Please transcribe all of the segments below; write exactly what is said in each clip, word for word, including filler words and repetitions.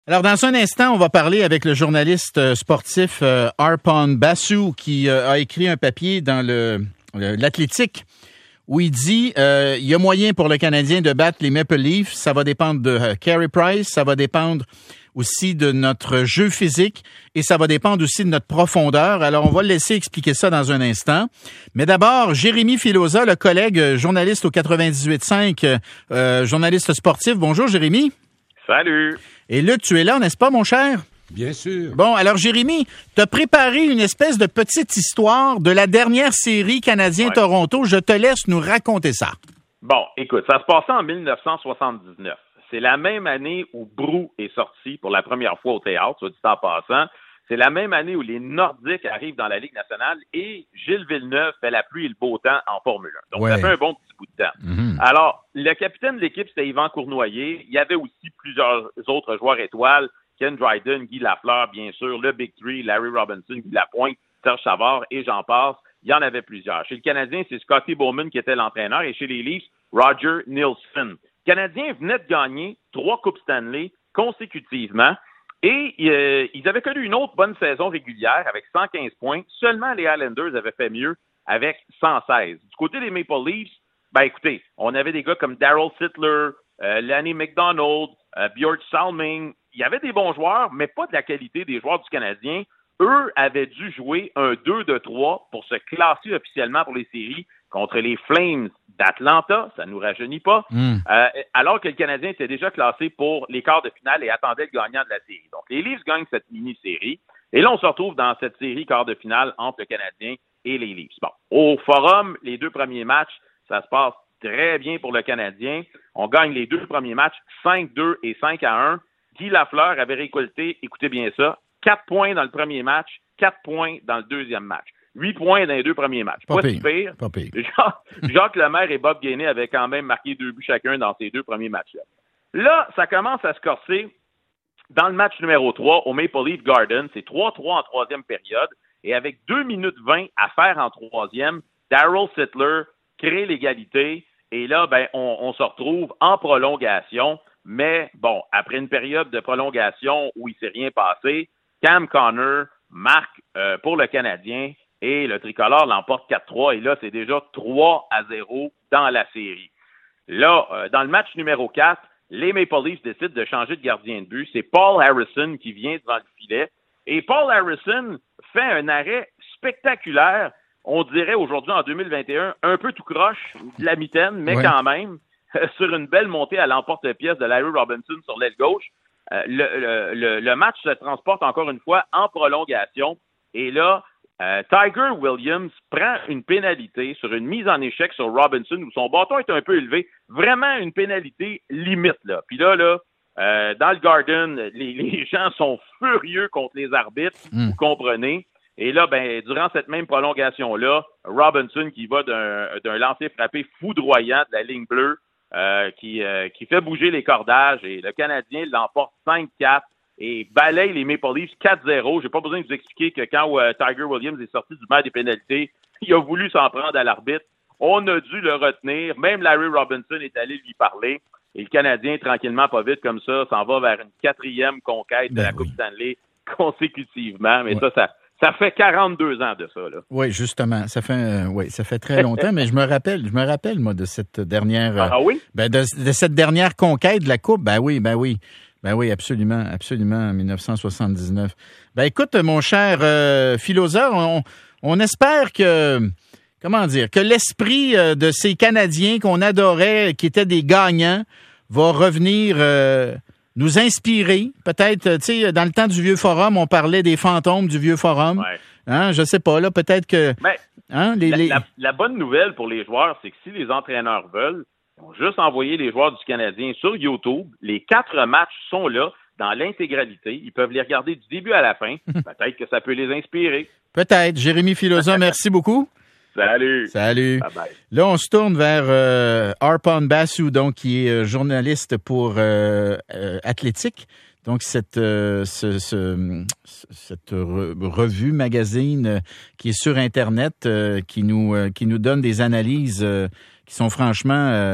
Alors, dans un instant, on va parler avec le journaliste sportif euh, Arpon Basu qui euh, a écrit un papier dans le, le l'Athlétique où il dit euh, il y a moyen pour le Canadien de battre les Maple Leafs. Ça va dépendre de euh, Carey Price, ça va dépendre aussi de notre jeu physique et ça va dépendre aussi de notre profondeur. Alors, on va le laisser expliquer ça dans un instant. Mais d'abord, Jérémy Filosa, le collègue journaliste au quatre-vingt-dix-huit cinq, euh, journaliste sportif. Bonjour, Jérémy. Salut. Et Luc, tu es là, n'est-ce pas, mon cher? Bien sûr. Bon, alors, Jérémy, tu as préparé une espèce de petite histoire de la dernière série Canadien-Toronto. Ouais. Je te laisse nous raconter ça. Bon, écoute, ça se passait en dix-neuf cent soixante-dix-neuf. C'est la même année où Brou est sorti pour la première fois au théâtre, soit dit en passant. C'est la même année où les Nordiques arrivent dans la Ligue nationale et Gilles Villeneuve fait la pluie et le beau temps en Formule un. Donc, ouais. Ça fait un bon petit bout de temps. Mm-hmm. Alors, le capitaine de l'équipe, c'était Yvan Cournoyer. Il y avait aussi plusieurs autres joueurs étoiles. Ken Dryden, Guy Lafleur, bien sûr, le Big Three, Larry Robinson, Guy Lapointe, Serge Savard et j'en passe. Il y en avait plusieurs. Chez le Canadien, c'est Scotty Bowman qui était l'entraîneur et chez les Leafs, Roger Neilson. Le Canadien venait de gagner trois Coupes Stanley consécutivement. Et euh, ils avaient connu une autre bonne saison régulière avec cent quinze points. Seulement les Islanders avaient fait mieux avec cent seize. Du côté des Maple Leafs, ben écoutez, on avait des gars comme Darryl Sittler, euh, Lanny McDonald, euh, Björn Salming. Il y avait des bons joueurs, mais pas de la qualité des joueurs du Canadien. Eux avaient dû jouer un deux de trois pour se classer officiellement pour les séries contre les Flames d'Atlanta. Ça ne nous rajeunit pas. Mm. Euh, alors que le Canadien était déjà classé pour les quarts de finale et attendait le gagnant de la série. Donc, les Leafs gagnent cette mini-série. Et là, on se retrouve dans cette série quart de finale entre le Canadien et les Leafs. Bon, au Forum, les deux premiers matchs, ça se passe très bien pour le Canadien. On gagne les deux premiers matchs, cinq deux et cinq à un. Guy Lafleur avait récolté, écoutez bien ça, quatre points dans le premier match, quatre points dans le deuxième match. huit points dans les deux premiers matchs. Pas, pas si pire. Pas pire. Jacques, Jacques Lemaire et Bob Gainey avaient quand même marqué deux buts chacun dans ces deux premiers matchs-là. Là, ça commence à se corser dans le match numéro trois au Maple Leaf Garden. C'est trois trois en troisième période. Et avec deux minutes vingt à faire en troisième, Darryl Sittler crée l'égalité. Et là, ben, on, on se retrouve en prolongation. Mais bon, après une période de prolongation où il ne s'est rien passé, Cam Connor marque euh, pour le Canadien et le tricolore l'emporte quatre trois. Et là, c'est déjà trois à zéro dans la série. Là, euh, dans le match numéro quatre, les Maple Leafs décident de changer de gardien de but. C'est Paul Harrison qui vient devant le filet. Et Paul Harrison fait un arrêt spectaculaire, on dirait aujourd'hui en deux mille vingt et un, un peu tout croche de la mitaine, mais ouais. Quand même, sur une belle montée à l'emporte-pièce de Larry Robinson sur l'aile gauche. Euh, le, le, le match se transporte encore une fois en prolongation. Et là, euh, Tiger Williams prend une pénalité sur une mise en échec sur Robinson où son bâton est un peu élevé. Vraiment une pénalité limite, là. Puis là, là, euh, dans le Garden, les, les gens sont furieux contre les arbitres, mm. Vous comprenez. Et là, ben, durant cette même prolongation-là, Robinson qui va d'un, d'un lancer frappé foudroyant de la ligne bleue, Euh, qui, euh, qui fait bouger les cordages et le Canadien l'emporte cinq quatre et balaye les Maple Leafs quatre zéro. J'ai pas besoin de vous expliquer que quand euh, Tiger Williams est sorti du match des pénalités, il a voulu s'en prendre à l'arbitre. On a dû le retenir. Même Larry Robinson est allé lui parler. Et le Canadien, tranquillement, pas vite comme ça, s'en va vers une quatrième conquête de la Coupe Stanley consécutivement. Mais ouais. ça, ça... Ça fait quarante-deux ans de ça, là. Oui, justement. Ça fait, euh, oui, ça fait très longtemps, mais je me rappelle, je me rappelle, moi, de cette dernière, euh, ah oui? Ben, de, de cette dernière conquête de la Coupe. Ben oui, ben oui. Ben oui, absolument, absolument, en dix-neuf cent soixante-dix-neuf. Ben écoute, mon cher euh, philosophe, on, on espère que, comment dire, que l'esprit euh, de ces Canadiens qu'on adorait, qui étaient des gagnants, va revenir euh, nous inspirer. Peut-être, tu sais, dans le temps du Vieux Forum, on parlait des fantômes du Vieux Forum. Ouais. Hein, je sais pas, là, peut-être que... Mais hein, les, la, les... La, la bonne nouvelle pour les joueurs, c'est que si les entraîneurs veulent, ils vont juste envoyer les joueurs du Canadien sur YouTube. Les quatre matchs sont là, dans l'intégralité. Ils peuvent les regarder du début à la fin. Peut-être que ça peut les inspirer. Peut-être. Jérémy Filosa, merci beaucoup. Salut. Salut. Bye bye. Là, on se tourne vers euh, Arpon Basu, donc, qui est journaliste pour euh, euh, Athlétique. Donc, cette, euh, ce, ce, cette re- revue, magazine euh, qui est sur Internet, euh, qui nous euh, qui nous donne des analyses euh, qui sont franchement euh,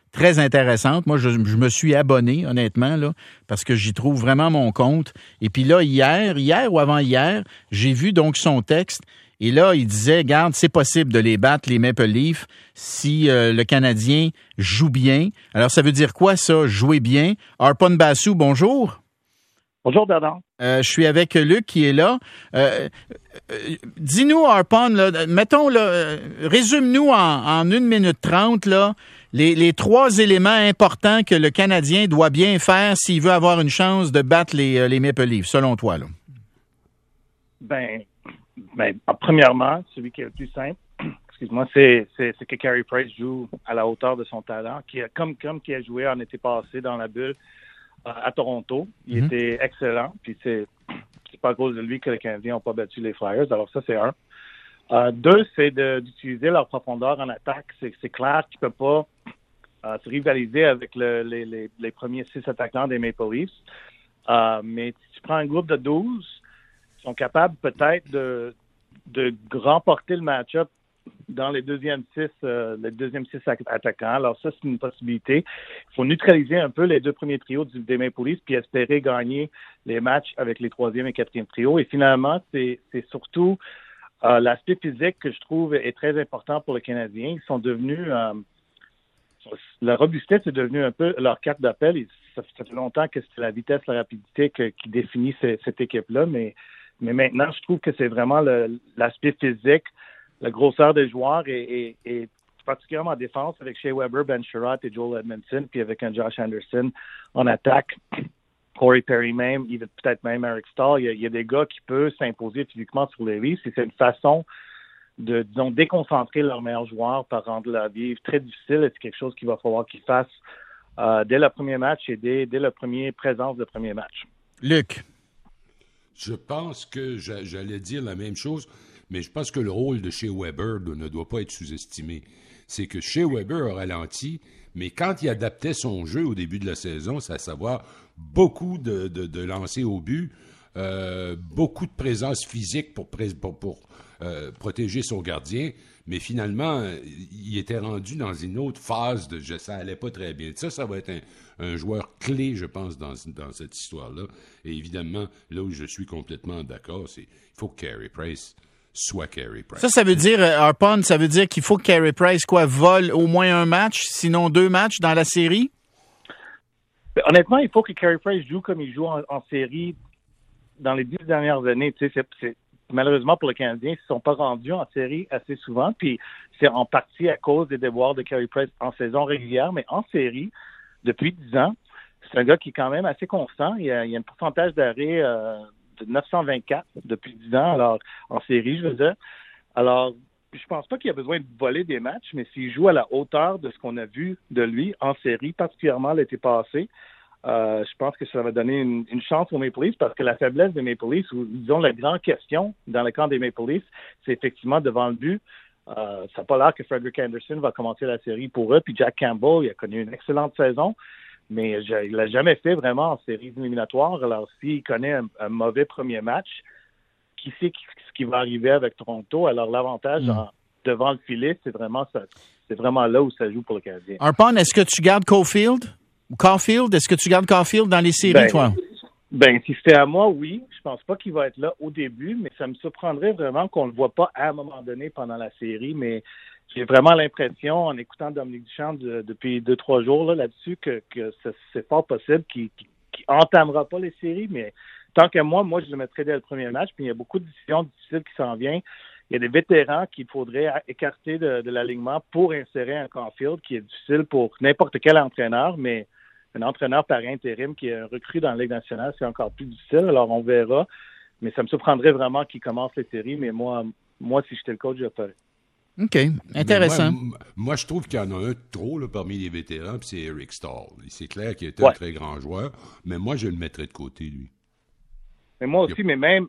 très intéressante. Moi, je, je me suis abonné, honnêtement, là, parce que j'y trouve vraiment mon compte. Et puis là, hier, hier ou avant-hier, j'ai vu donc son texte. Et là, il disait, garde, c'est possible de les battre, les Maple Leafs, si euh, le Canadien joue bien. Alors, ça veut dire quoi, ça, jouer bien? Arpon Basu, bonjour. Bonjour, Bernard. Euh, je suis avec Luc qui est là. Euh, euh, dis-nous, Arpon, là, mettons, là, euh, résume-nous en, en une minute trente, là, les, les trois éléments importants que le Canadien doit bien faire s'il veut avoir une chance de battre les, les Maple Leafs, selon toi, là. Ben, ben, premièrement, celui qui est le plus simple, excuse-moi, c'est, c'est, c'est que Carey Price joue à la hauteur de son talent, qui a, comme, comme qui a joué en été passé dans la bulle euh, à Toronto. Il mm-hmm. était excellent, puis c'est, c'est pas à cause de lui que les Canadiens n'ont pas battu les Flyers. Alors ça, c'est un. Euh, deux, c'est de, d'utiliser leur profondeur en attaque. C'est, c'est clair qu'ils ne peuvent pas euh, se rivaliser avec le, les, les, les premiers six attaquants des Maple Leafs. Euh, mais si tu prends un groupe de douze, ils sont capables peut-être de, de remporter le match-up dans les deuxièmes six, euh, les deuxièmes six attaquants. Alors ça, c'est une possibilité. Il faut neutraliser un peu les deux premiers trios du, des Maple Leafs puis espérer gagner les matchs avec les troisième et quatrième trios. Et finalement, c'est, c'est surtout euh, l'aspect physique que je trouve est très important pour les Canadiens. Ils sont devenus... Euh, la robustesse est devenue un peu leur carte d'appel. Et ça, ça fait longtemps que c'est la vitesse, la rapidité que, qui définit ce, cette équipe-là, mais Mais maintenant, je trouve que c'est vraiment le, l'aspect physique, la grosseur des joueurs et, et, et particulièrement en défense avec Shea Weber, Ben Sherratt et Joel Edmondson, puis avec un Josh Anderson en attaque, Corey Perry même, peut-être même Eric Stahl. Il y a, il y a des gars qui peuvent s'imposer physiquement sur les Leafs et c'est une façon de, disons, déconcentrer leurs meilleurs joueurs par rendre la vie très difficile et c'est quelque chose qu'il va falloir qu'ils fassent euh, dès le premier match et dès, dès la première présence de premier match. Luc. Je pense que j'allais dire la même chose, mais je pense que le rôle de Shea Weber ne doit pas être sous-estimé. C'est que Shea Weber a ralenti, mais quand il adaptait son jeu au début de la saison, c'est à savoir beaucoup de, de, de lancers au but, euh, beaucoup de présence physique pour, pour, pour euh, protéger son gardien, mais finalement, il était rendu dans une autre phase de « ça allait pas très bien ». Ça, ça va être un, un joueur clé, je pense, dans, dans cette histoire-là. Et évidemment, là où je suis complètement d'accord, c'est qu'il faut que Carey Price soit Carey Price. Ça, ça veut dire, Arpon, ça veut dire qu'il faut que Carey Price, quoi, vole au moins un match, sinon deux matchs dans la série? Honnêtement, il faut que Carey Price joue comme il joue en, en série dans les dix dernières années. Tu sais, c'est, c'est, malheureusement pour le Canadien, ils ne sont pas rendus en série assez souvent, puis c'est en partie à cause des devoirs de Carey Price en saison régulière, mais en série, depuis dix ans, c'est un gars qui est quand même assez constant. Il y a, il y a un pourcentage d'arrêt euh, de neuf cent vingt-quatre depuis dix ans, alors en série, je veux dire. Alors, je pense pas qu'il a besoin de voler des matchs, mais s'il joue à la hauteur de ce qu'on a vu de lui en série, particulièrement l'été passé, euh, je pense que ça va donner une, une chance aux Maple Leafs parce que la faiblesse des Maple Leafs, ou disons la grande question dans le camp des Maple Leafs, c'est effectivement devant le but. Euh, ça n'a pas l'air que Frederik Andersen va commencer la série pour eux, puis Jack Campbell, il a connu une excellente saison, mais je, il l'a jamais fait vraiment en séries éliminatoires. Alors, s'il connaît un, un mauvais premier match, qui sait ce qui va arriver avec Toronto? Alors, l'avantage mmh. en, devant le filet, c'est vraiment ça. C'est vraiment là où ça joue pour le Canadien. Arpon, est-ce que tu gardes Caulfield? Caulfield, est-ce que tu gardes Caulfield dans les séries, ben, toi? Ben, si c'était à moi, oui. Je pense pas qu'il va être là au début, mais ça me surprendrait vraiment qu'on le voit pas à un moment donné pendant la série. Mais j'ai vraiment l'impression, en écoutant Dominique Duchamp de, depuis deux, trois jours là, là-dessus, que, que c'est, c'est fort possible qu'il, qu'il, qu'il entamera pas les séries, mais tant que moi, moi, je le mettrais dès le premier match. Puis il y a beaucoup de décisions difficiles qui s'en viennent. Il y a des vétérans qu'il faudrait écarter de, de l'alignement pour insérer un Caulfield qui est difficile pour n'importe quel entraîneur, mais un entraîneur par intérim qui est recru dans la Ligue nationale, c'est encore plus difficile. Alors, on verra. Mais ça me surprendrait vraiment qu'il commence les séries. Mais moi, moi si j'étais le coach, je le ferais. OK. Intéressant. Moi, moi, je trouve qu'il y en a un trop là, parmi les vétérans, puis c'est Eric Stahl. C'est clair qu'il est ouais. un très grand joueur, mais moi, je le mettrais de côté, lui. Mais moi aussi, a... mais même,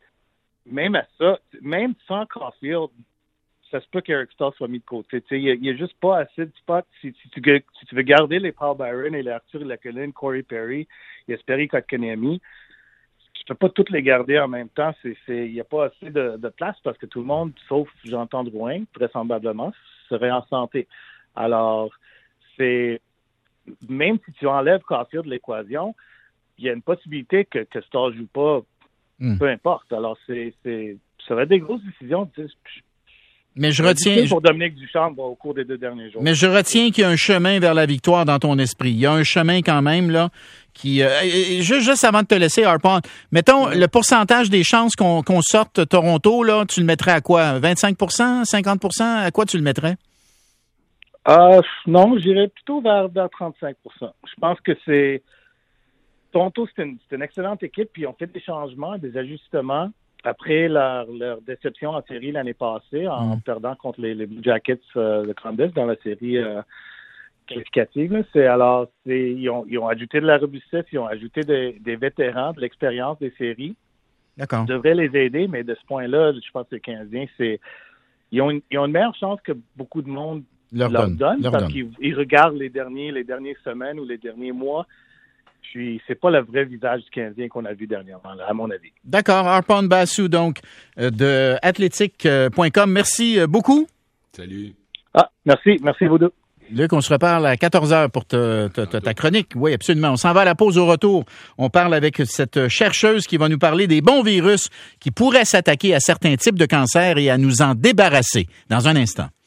même à ça, même sans Caulfield, ça se peut qu'Eric Stahl soit mis de côté. Il n'y a, a juste pas assez de spots. Si, si, tu, si tu veux garder les Paul Byron et les Arthur Lacolline, Corey Perry, Jesperi Kotkaniemi, tu ne peux pas toutes les garder en même temps. Il n'y a pas assez de, de place parce que tout le monde, sauf Jean-Antoine Drouin, vraisemblablement, serait en santé. Alors, c'est même si tu enlèves Caulfield de l'équation, il y a une possibilité que, que Stahl joue pas, mm. peu importe. Alors, c'est, c'est, ça va être des grosses décisions. Tu sais, mais je retiens pour Dominique Ducharme au cours des deux derniers jours. Mais je retiens qu'il y a un chemin vers la victoire dans ton esprit. Il y a un chemin quand même là qui. Euh, juste, juste avant de te laisser, Harpon, mettons ouais. le pourcentage des chances qu'on, qu'on sorte Toronto là, tu le mettrais à quoi? vingt-cinq pour cent, cinquante pour cent? À quoi tu le mettrais? Euh, non, j'irais plutôt vers, vers trente-cinq pour cent. Je pense que c'est Toronto, c'est une, c'est une excellente équipe, puis ils ont fait des changements, des ajustements. Après leur, leur déception en série l'année passée, en mmh. perdant contre les, les Blue Jackets euh, de Columbus dans la série euh, qualificative, là, c'est alors c'est ils ont, ils ont ajouté de la robustesse, ils ont ajouté des, des vétérans, de l'expérience des séries. D'accord. Ça devrait les aider, mais de ce point-là, je pense que les Canadiens, c'est ils ont une, ils ont une meilleure chance que beaucoup de monde leur, leur donne, donne leur parce donne. qu'ils ils regardent les derniers les dernières semaines ou les derniers mois. Puis c'est pas le vrai visage du Canadien qu'on a vu dernièrement, là, à mon avis. D'accord. Harpon Basu, donc, euh, de athletic point com. Merci euh, beaucoup. Salut. Ah, merci. Merci, vous deux. Luc, on se reparle à quatorze heures pour te, te, te, ta chronique. Oui, absolument. On s'en va à la pause au retour. On parle avec cette chercheuse qui va nous parler des bons virus qui pourraient s'attaquer à certains types de cancers et à nous en débarrasser dans un instant.